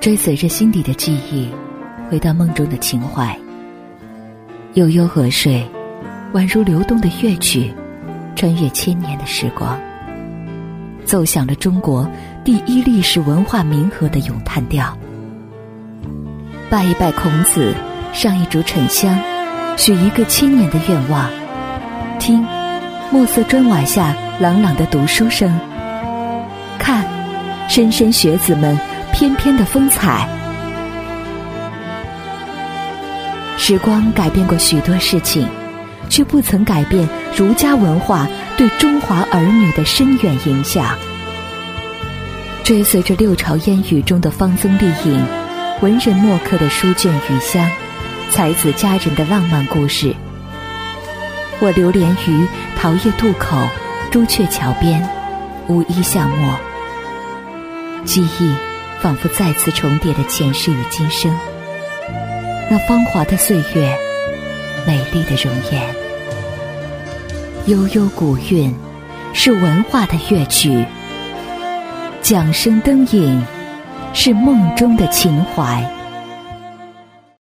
追随着心底的记忆，回到梦中的情怀。悠悠河水，宛如流动的乐曲，穿越千年的时光，奏响了中国第一历史文化冥河的咏叹调。拜一拜孔子，上一烛沉香，许一个千年的愿望。听，墨色砖瓦下朗朗的读书声，看，莘莘学子们翩翩的风采。时光改变过许多事情，却不曾改变儒家文化对中华儿女的深远影响。追随着六朝烟雨中的芳踪丽影，文人墨客的书卷余香，才子佳人的浪漫故事。我流连于桃叶渡口、朱雀桥边，乌衣巷陌，记忆仿佛再次重叠了前世与今生。那芳华的岁月，美丽的容颜，悠悠古韵，是文化的乐曲；桨声灯影，是梦中的情怀。